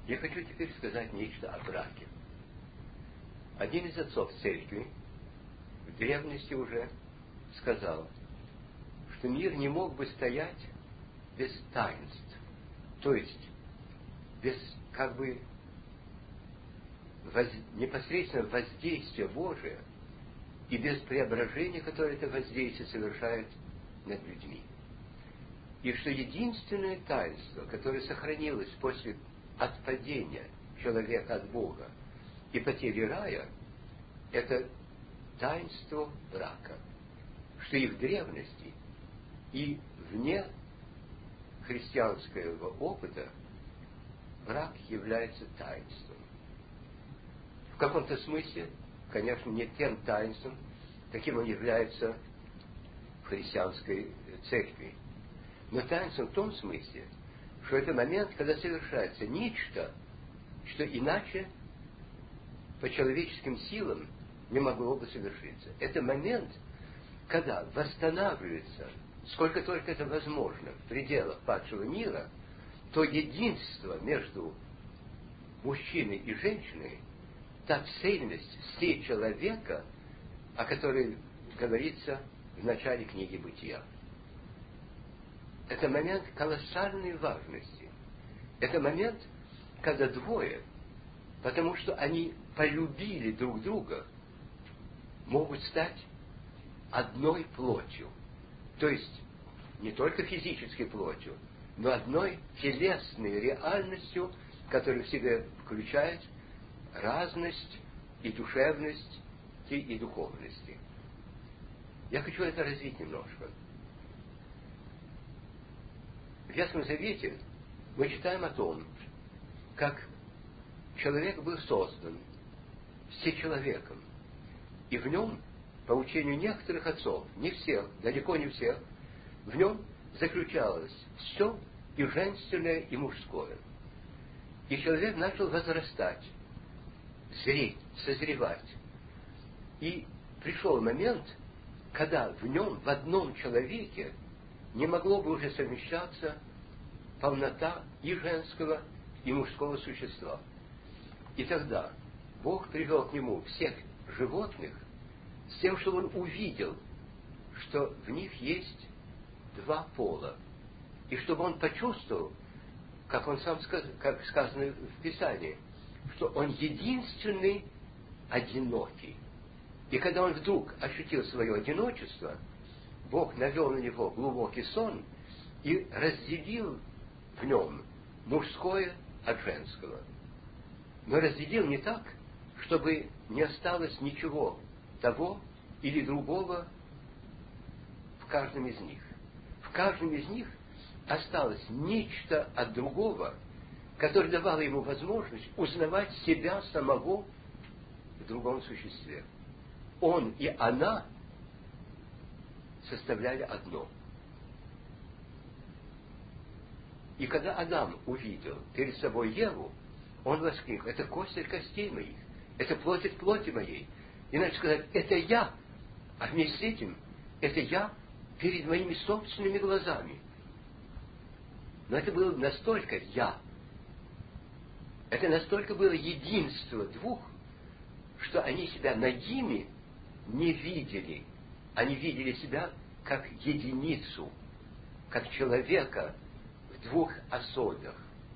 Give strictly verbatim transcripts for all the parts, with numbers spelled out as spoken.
Я хочу теперь сказать нечто о браке. Один из отцов церкви в древности уже сказал, что мир не мог бы стоять без таинств, то есть без как бы воз... непосредственно воздействия Божия и без преображения, которое это воздействие совершает над людьми. И что единственное таинство, которое сохранилось после отпадения человека от Бога и потери рая, это таинство брака. Что и в древности, и вне христианского опыта брак является таинством. В каком-то смысле, конечно, не тем таинством, каким он является в христианской церкви. Но таинством в том смысле, что это момент, когда совершается нечто, что иначе по человеческим силам не могло бы совершиться. Это момент, когда восстанавливается, сколько только это возможно, в пределах падшего мира, то единство между мужчиной и женщиной, та цельность всей человека, о которой говорится в начале книги Бытия. Это момент колоссальной важности. Это момент, когда двое, потому что они полюбили друг друга, могут стать одной плотью. То есть не только физической плотью, но одной телесной реальностью, которая в себе включает разность и душевность, и духовности. Я хочу это развить немножко. В Ветхом Завете мы читаем о том, как человек был создан всечеловеком, и в нем, по учению некоторых отцов, не всех, далеко не всех, в нем заключалось все и женственное, и мужское. И человек начал возрастать, зреть, созревать. И пришел момент, когда в нем, в одном человеке, не могло бы уже совмещаться полнота и женского, и мужского существа. И тогда Бог привел к нему всех животных с тем, что он увидел, что в них есть два пола. И чтобы он почувствовал, как он сам сказал, как сказано в Писании, что он единственный одинокий. И когда он вдруг ощутил свое одиночество, Бог навел на него глубокий сон и разделил в нем мужское от женского. Но разделил не так, чтобы не осталось ничего того или другого в каждом из них. В каждом из них осталось нечто от другого, которое давало ему возможность узнавать себя самого в другом существе. Он и она составляли одно. И когда Адам увидел перед собой Еву, он воскликнул: это кость от костей моих, это плоть от плоти моей. Иначе сказать, это я, а вместе с этим, это я перед моими собственными глазами. Но это было настолько я, это настолько было единство двух, что они себя нагими не видели. Они видели себя как единицу, как человека в двух особях.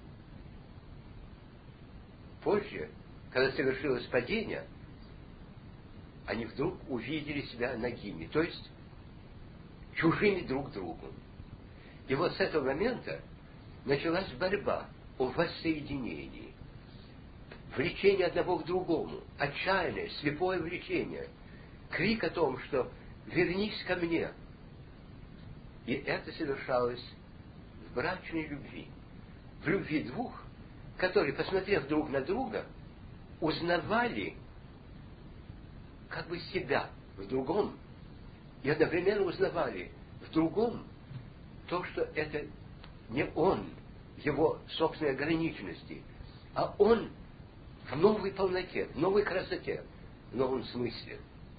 Позже, когда совершилось падение, они вдруг увидели себя нагими, то есть чужими друг другу. И вот с этого момента началась борьба о воссоединении. Влечение одного к другому, отчаянное, слепое влечение, крик о том, что «вернись ко мне». И это совершалось в брачной любви, в любви двух, которые, посмотрев друг на друга, узнавали как бы себя в другом, и одновременно узнавали в другом то, что это не он в его собственной ограниченности, а он в новой полноте, в новой красоте, в новом смысле.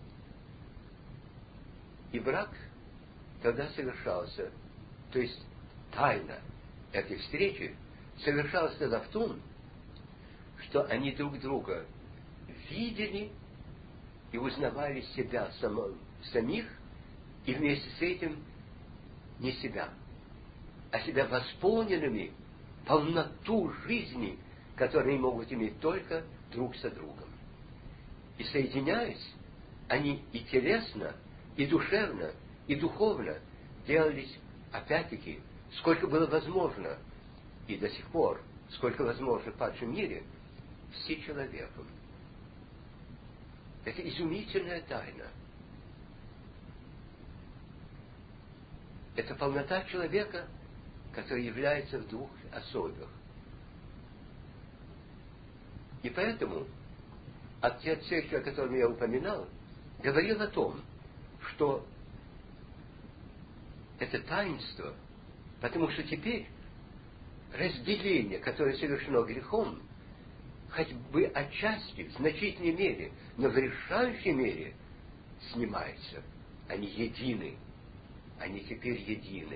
И брак тогда совершался, то есть тайна этой встречи совершалась тогда в том, что они друг друга видели и узнавали себя само, самих, и вместе с этим не себя, а себя восполненными полноту жизни, которую они могут иметь только друг со другом. И соединяясь, они и телесно, и душевно, и духовно делались, опять-таки, сколько было возможно, и до сих пор, сколько возможно в падшем мире, всечеловеком. Это изумительная тайна. Это полнота человека, который является в двух особях. И поэтому отец церкви, о котором я упоминал, говорил о том, что это таинство, потому что теперь разделение, которое совершено грехом, хоть бы отчасти, в значительной мере, но в решающей мере снимается. Они едины. Они теперь едины.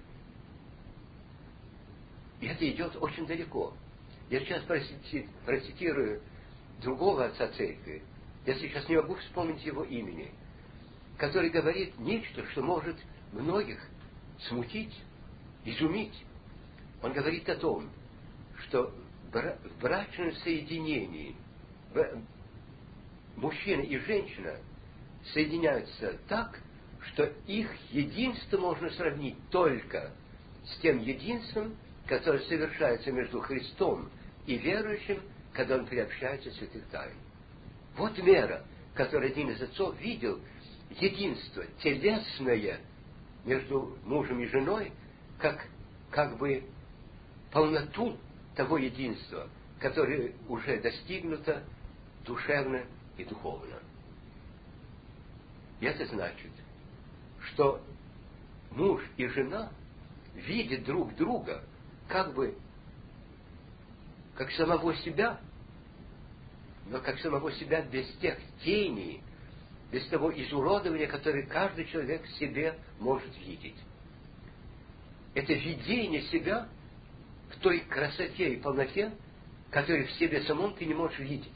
И это идет очень далеко. Я сейчас процитирую другого отца церкви, я сейчас не могу вспомнить его имени, который говорит нечто, что может многих смутить, изумить. Он говорит о том, что в брачном соединении мужчина и женщина соединяются так, что их единство можно сравнить только с тем единством, которое совершается между Христом и верующим, когда он приобщается к святых тайн. Вот мера, которую один из отцов видел, единство телесное между мужем и женой, как, как бы полноту того единства, которое уже достигнуто душевно и духовно. И это значит, что муж и жена видят друг друга как бы как самого себя, но как самого себя без тех теней, без того изуродования, которое каждый человек в себе может видеть. Это видение себя в той красоте и полноте, которую в себе самом ты не можешь видеть.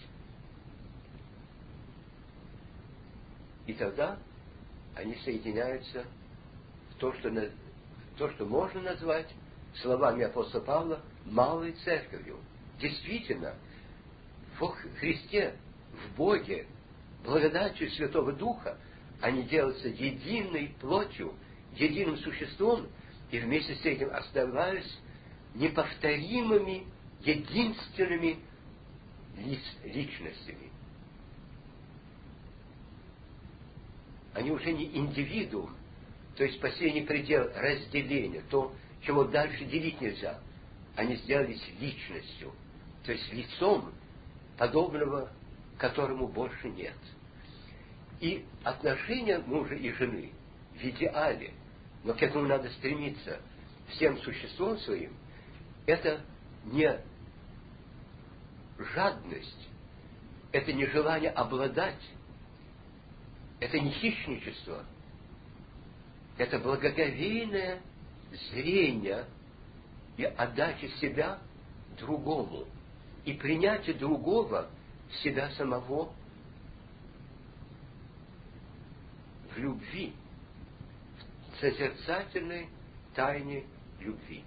И тогда они соединяются в то, что, в то, что можно назвать словами апостола Павла малой церковью. Действительно, в Христе, в Боге, благодатью Святого Духа, они делаются единой плотью, единым существом, и вместе с этим оставаясь неповторимыми, единственными личностями. Они уже не индивидуум, то есть последний предел разделения, то, чего дальше делить нельзя. Они сделались личностью, то есть лицом, подобного которому больше нет. И отношения мужа и жены в идеале, но к этому надо стремиться всем существом своим, это не жадность, это не желание обладать, это не хищничество, это благоговейное зрение и отдача себя другому, и принятие другого в себя самого в любви, в созерцательной тайне любви.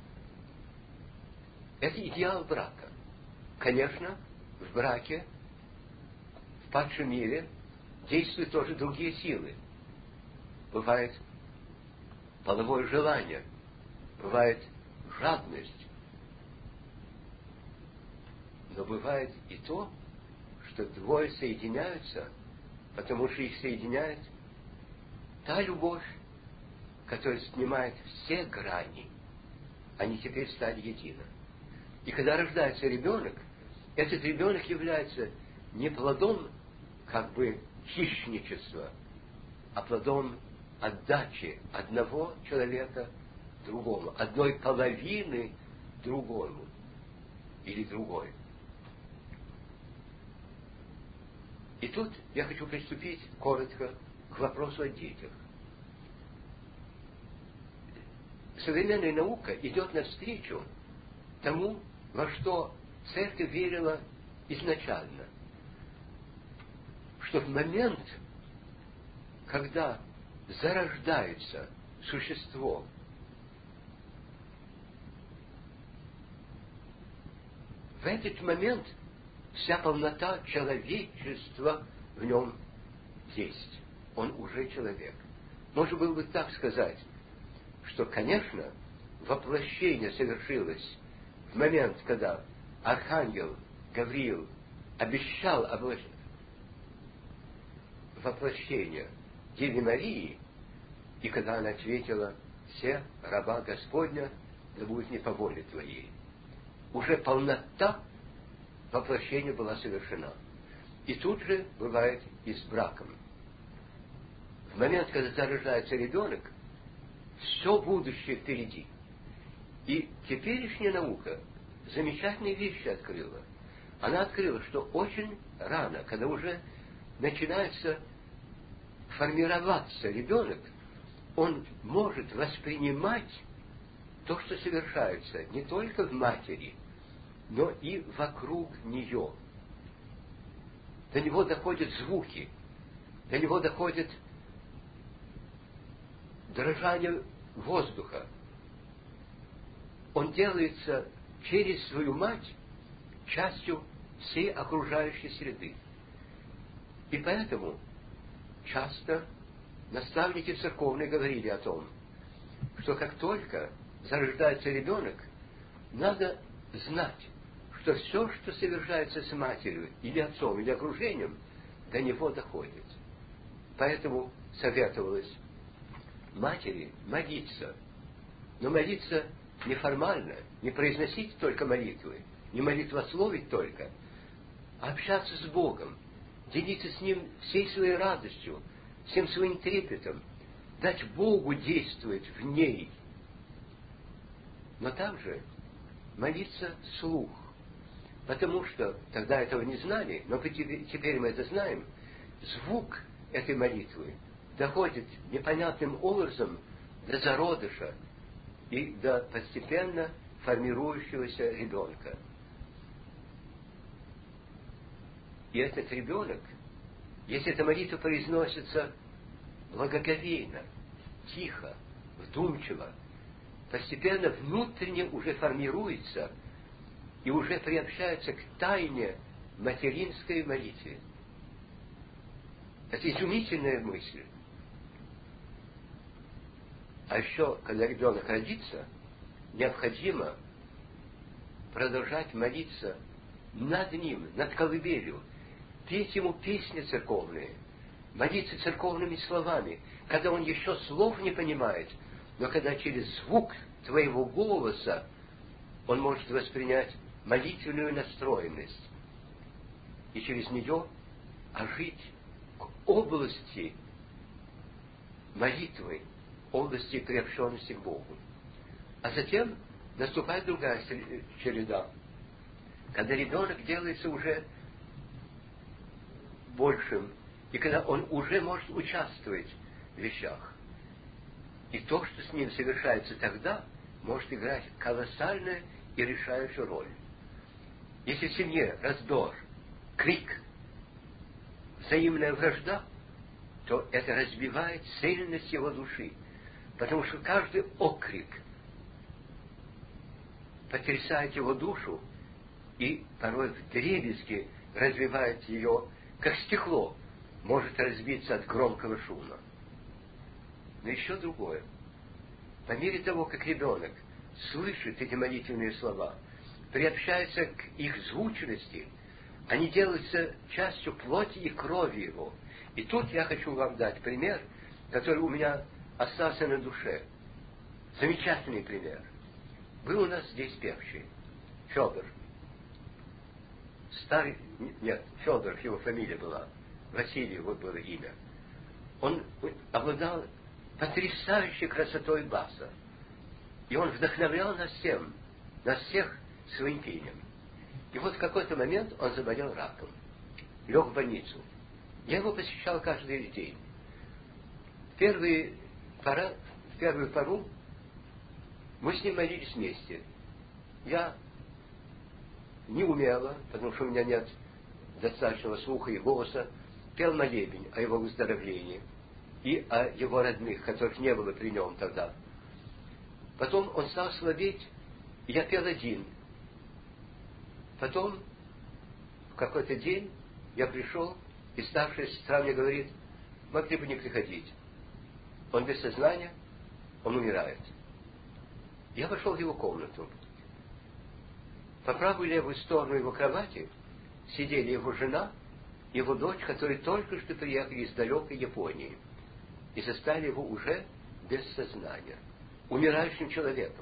Это идеал брака. Конечно, в браке, в падшем мире, действуют тоже другие силы. Бывает половое желание, бывает жадность. Но бывает и то, что двое соединяются, потому что их соединяет та любовь, которая снимает все грани. Они теперь стали едины. И когда рождается ребенок, этот ребенок является не плодом как бы хищничества, а плодом отдачи одного человека другому, одной половины другому или другой. И тут я хочу приступить коротко к вопросу о детях. Современная наука идет навстречу тому, во что церковь верила изначально, что в момент, когда зарождается существо, в этот момент вся полнота человечества в нем есть. Он уже человек. Можно было бы так сказать, что, конечно, воплощение совершилось в момент, когда архангел Гавриил обещал облач... воплощение Деве Марии, и когда она ответила: «Се, раба Господня, да будет не по воле Твоей», уже полнота воплощения была совершена. И тут же бывает и с браком. В момент, когда зарождается ребенок, все будущее впереди. И теперешняя наука замечательные вещи открыла. Она открыла, что очень рано, когда уже начинается формироваться ребенок, он может воспринимать то, что совершается не только в матери, но и вокруг нее. До него доходят звуки, до него доходит дрожание воздуха. Он делается через свою мать частью всей окружающей среды. И поэтому часто наставники церковные говорили о том, что как только зарождается ребенок, надо знать, что все, что совершается с матерью, или отцом, или окружением, до него доходит. Поэтому советовалось матери молиться, но молиться неформально, не произносить только молитвы, не молитвословить только, а общаться с Богом, делиться с Ним всей своей радостью, всем своим трепетом, дать Богу действовать в ней, но также молиться вслух, потому что тогда этого не знали, но теперь мы это знаем. Звук этой молитвы доходит непонятным образом до зародыша и до постепенно формирующегося ребенка. И этот ребенок, если эта молитва произносится благоговейно, тихо, вдумчиво, постепенно внутренне уже формируется и уже приобщается к тайне материнской молитвы. Это изумительная мысль. А еще, когда ребенок родится, необходимо продолжать молиться над ним, над колыбелью, петь ему песни церковные, молиться церковными словами, когда он еще слов не понимает, но когда через звук твоего голоса он может воспринять молитвенную настроенность и через нее ожить к области молитвы, области приобщенности к Богу. А затем наступает другая череда, когда ребенок делается уже большим, и когда он уже может участвовать в вещах. И то, что с ним совершается тогда, может играть колоссальную и решающую роль. Если в семье раздор, крик, взаимная вражда, то это разбивает цельность его души, потому что каждый окрик потрясает его душу и порой вдребезги развивает ее, как стекло может разбиться от громкого шума. Но еще другое. По мере того, как ребенок слышит эти молитвенные слова, приобщается к их звучности, они делаются частью плоти и крови его. И тут я хочу вам дать пример, который у меня остался на душе. Замечательный пример. Был у нас здесь певчий Федор. Старый, нет, Федор, его фамилия была, Василий, вот было имя. Он обладал потрясающей красотой баса. И он вдохновлял нас всем, нас всех своим пением. И вот в какой-то момент он заболел раком, лег в больницу. Я его посещал каждый день. В, первые пора, в первую пору мы с ним молились вместе. Я неумело, потому что у меня нет достаточного слуха и голоса, пел молебень о его выздоровлении и о его родных, которых не было при нем тогда. Потом он стал слабеть, и я пел один. Потом, в какой-то день, я пришел, и старшая сестра мне говорит: могли бы не приходить. Он без сознания, он умирает. Я вошел в его комнату. По правую и левую сторону его кровати сидели его жена и его дочь, которые только что приехали из далекой Японии и застали его уже без сознания, умирающим человеком.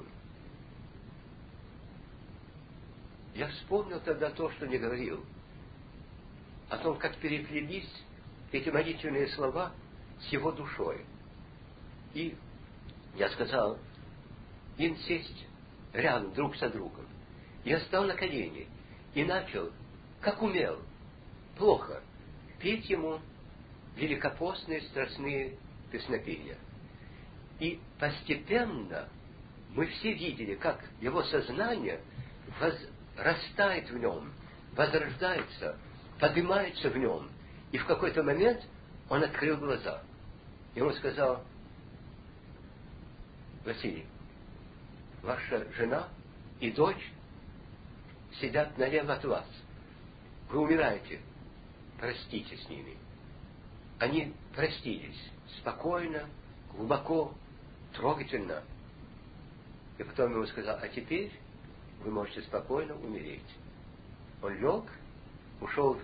Я вспомнил тогда то, что не говорил, о том, как переплелись эти молитвенные слова с его душой. И я сказал им сесть рядом, друг со другом. Я стал на колени и начал, как умел, плохо, петь ему великопостные страстные песнопения. И постепенно мы все видели, как его сознание возрастает в нем, возрождается, поднимается в нем. И в какой-то момент он открыл глаза. И он сказал: Василий, ваша жена и дочь сидят налево от вас. Вы умираете. Простите с ними. Они простились. Спокойно, глубоко, трогательно. И потом ему сказал: а теперь вы можете спокойно умереть. Он лег, ушел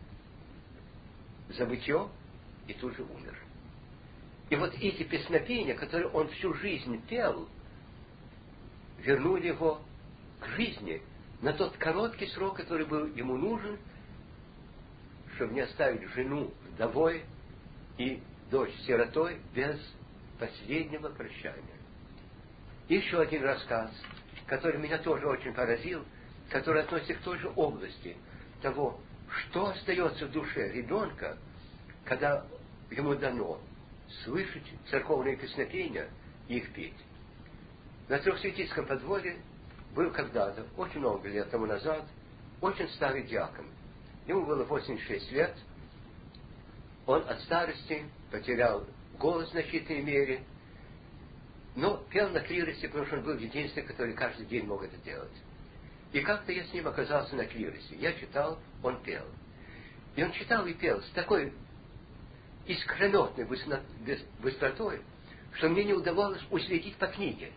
в забытье и тут же умер. И вот эти песнопения, которые он всю жизнь пел, вернули его к жизни на тот короткий срок, который был ему нужен, чтобы не оставить жену вдовой и дочь сиротой без последнего прощания. Еще один рассказ, который меня тоже очень поразил, который относится к той же области того, что остается в душе ребенка, когда ему дано слышать церковные песнопения и их петь. На Трехсветительском подворье был когда-то, очень много лет тому назад, очень старый диакон. Ему было восемьдесят шесть лет. Он от старости потерял голос в значительной мере, но пел на клиросе, потому что он был единственный, который каждый день мог это делать. И как-то я с ним оказался на клиросе. Я читал, он пел. И он читал и пел с такой искрометной быстротой, что мне не удавалось уследить по книге.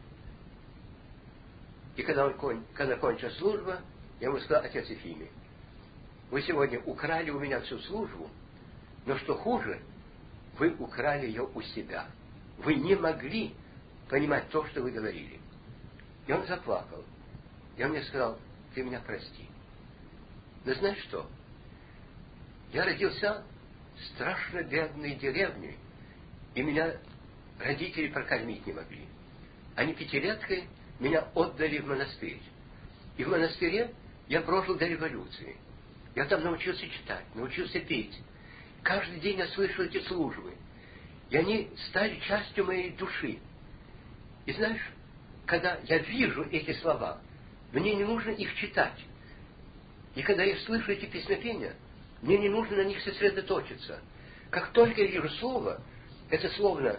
И когда, он кон... когда кончилась служба, я ему сказал: отец Ефимий, вы сегодня украли у меня всю службу, но что хуже, вы украли ее у себя. Вы не могли понимать то, что вы говорили. И он заплакал. И он мне сказал: ты меня прости. Но знаешь что? Я родился в страшно бедной деревне, и меня родители прокормить не могли. Они пятилеткой меня отдали в монастырь. И в монастыре я прожил до революции. Я там научился читать, научился петь. Каждый день я слышал эти службы. И они стали частью моей души. И знаешь, когда я вижу эти слова, мне не нужно их читать. И когда я слышу эти песнопения, мне не нужно на них сосредоточиться. Как только я вижу слово, это словно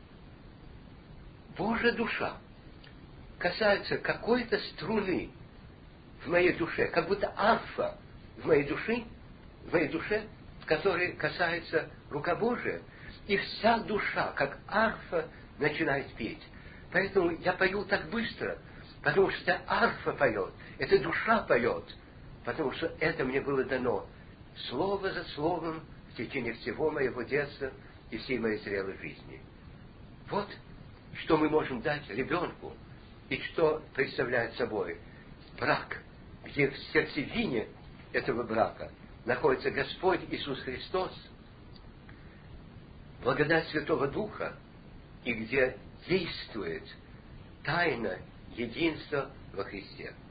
Божья душа касается какой-то струны в моей душе, как будто арфа в моей душе, в моей душе, в которой касается рука Божия, и вся душа, как арфа, начинает петь. Поэтому я пою так быстро, потому что это арфа поет, это душа поет, потому что это мне было дано слово за словом в течение всего моего детства и всей моей зрелой жизни. Вот что мы можем дать ребенку, и что представляет собой брак, где в сердцевине этого брака находится Господь Иисус Христос, благодать Святого Духа, и где действует тайна единства во Христе.